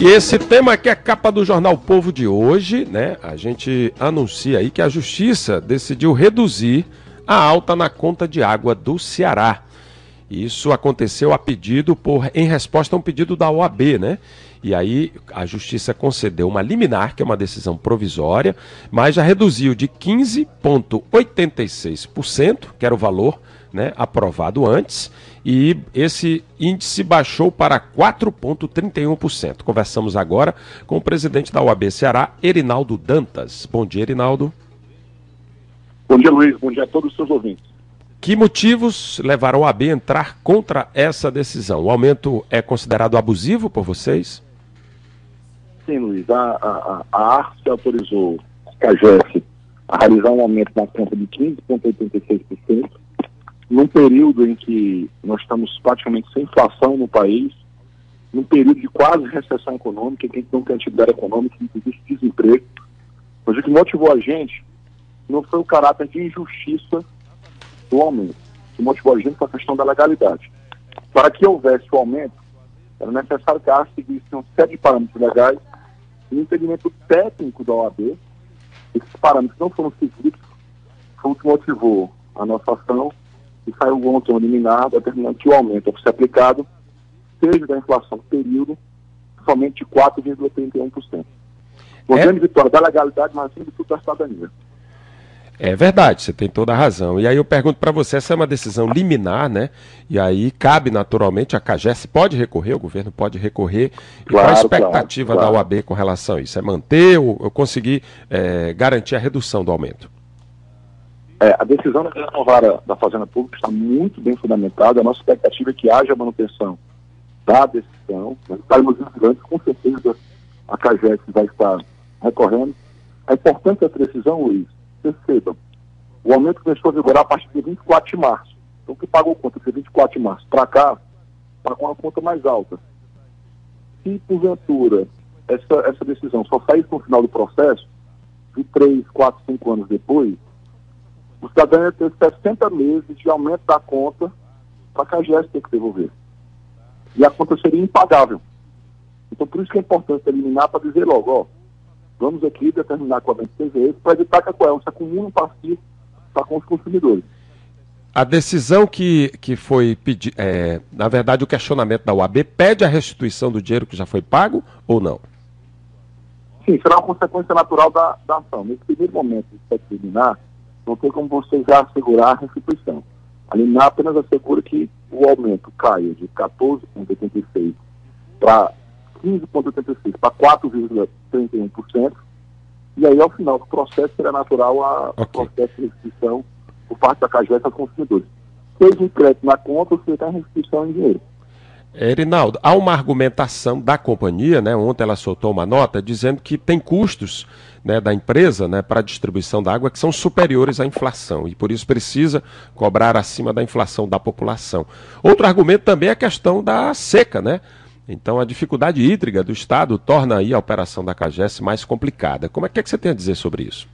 E esse tema que é a capa do jornal Povo de hoje, né? A gente anuncia aí que a Justiça decidiu reduzir a alta na conta de água do Ceará. Isso aconteceu em resposta a um pedido da OAB, né? E aí a Justiça concedeu uma liminar, que é uma decisão provisória, mas já reduziu de 15,86%, que era o valor, né, aprovado antes, e esse índice baixou para 4,31%. Conversamos agora com o presidente da OAB Ceará, Erinaldo Dantas. Bom dia, Erinaldo. Bom dia, Luiz. Bom dia a todos os seus ouvintes. Que motivos levaram a OAB a entrar contra essa decisão? O aumento é considerado abusivo por vocês? Sim, Luiz. A ARCE autorizou a CAGES a realizar um aumento na conta de 15,86%, num período em que nós estamos praticamente sem inflação no país, num período de quase recessão econômica, que a gente não tem atividade econômica, que existe desemprego. Mas o que motivou a gente não foi o caráter de injustiça do aumento. O que motivou a gente foi a questão da legalidade. Para que houvesse o aumento, era necessário que a ARCE seguisse uma série de parâmetros legais e o entendimento técnico da OAB. Esses parâmetros não foram seguidos, foi o que motivou a nossa ação e saiu ontem uma liminar determinando que o aumento a ser aplicado seja da inflação do período somente de 4,31%. Uma grande vitória da legalidade, mas acima de tudo da cidadania. É verdade, você tem toda a razão. E aí eu pergunto para você, essa é uma decisão liminar, né? E aí cabe naturalmente, a CAGES pode recorrer, o governo pode recorrer. E qual a expectativa da OAB com relação a isso? É manter ou conseguir garantir a redução do aumento? A decisão da Fazenda Pública está muito bem fundamentada. A nossa expectativa é que haja manutenção da decisão. Nós estaremos vigilantes, com certeza a CAGES vai estar recorrendo. A importância dessa decisão, Luiz, percebam, o aumento começou a vigorar a partir de 24 de março. Então, quem pagou conta de 24 de março para cá, pagou uma conta mais alta. Se, porventura, essa decisão só sair no final do processo, de 3, 4, 5 anos depois, o cidadão ia ter 60 meses de aumento da conta para a CAGES ter que devolver. E a conta seria impagável. Então, por isso que é importante eliminar para dizer logo, ó, vamos aqui determinar qual é o CVS para evitar que a Coelho se acumule um passivo com os consumidores. A decisão que foi pedir, na verdade o questionamento da OAB pede a restituição do dinheiro que já foi pago ou não? Sim, será uma consequência natural da ação. Nesse primeiro momento de terminar, não tem como você já assegurar a restituição. A liminar apenas assegura que o aumento caia de 14,86 para 15,86 para 4,31%, e aí ao final do processo será natural o processo de restituição por parte da CAGES aos consumidores. Seja em crédito na conta ou seja em restituição em dinheiro. Erinaldo, há uma argumentação da companhia, né? Ontem ela soltou uma nota dizendo que tem custos, né, da empresa, né, para a distribuição da água que são superiores à inflação e por isso precisa cobrar acima da inflação da população. Outro argumento também é a questão da seca, né? Então a dificuldade hídrica do Estado torna aí a operação da CAGES mais complicada. Como é que você tem a dizer sobre isso?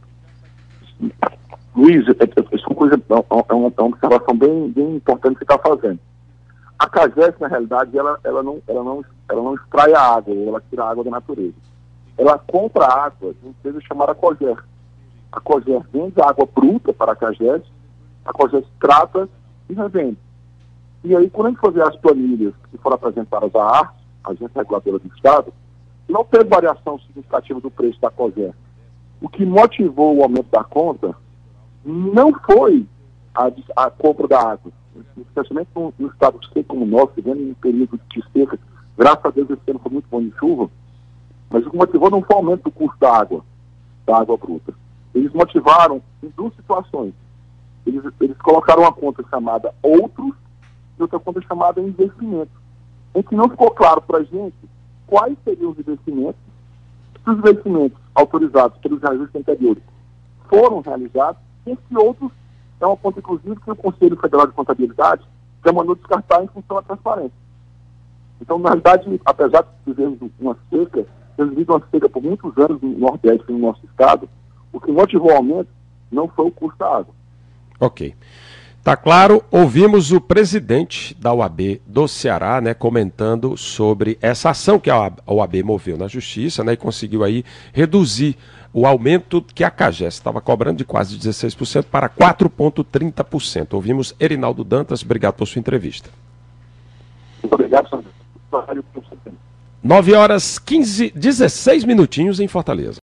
Luiz, é uma observação bem importante que você está fazendo. A CAGES, na realidade, ela não extrai a água, ela tira a água da natureza. Ela compra a água de uma empresa chamada COGER. A COGER vende a água bruta para a CAGES trata e revende. E aí, quando a gente for ver as planilhas que foram apresentadas à ARCE, a Agência Reguladora do Estado, não teve variação significativa do preço da COGER. O que motivou o aumento da conta não foi a compra da água. Especialmente no estado seco como o nosso, vivendo em um período de seca, graças a Deus esse ano foi muito bom de chuva, mas o que motivou não foi o aumento do custo da água bruta. Eles motivaram em duas situações. Eles colocaram uma conta chamada Outros e outra conta chamada Investimento, em que não ficou claro para a gente quais seriam os investimentos, se os investimentos autorizados pelos reajustes anteriores foram realizados, e se outros é uma conta, inclusive, que o Conselho Federal de Contabilidade já mandou descartar em função da transparência. Então, na realidade, apesar de vivermos uma seca, temos vivido uma seca por muitos anos no Nordeste e no nosso estado, o que motivou o aumento não foi o custo da água. Ok. Tá claro, ouvimos o presidente da OAB do Ceará, né, comentando sobre essa ação que a OAB moveu na Justiça, né, e conseguiu aí reduzir o aumento que a CAGES estava cobrando de quase 16% para 4,30%. Ouvimos Erinaldo Dantas, obrigado por sua entrevista. Muito obrigado, Sandro. 9 horas 16 minutinhos em Fortaleza.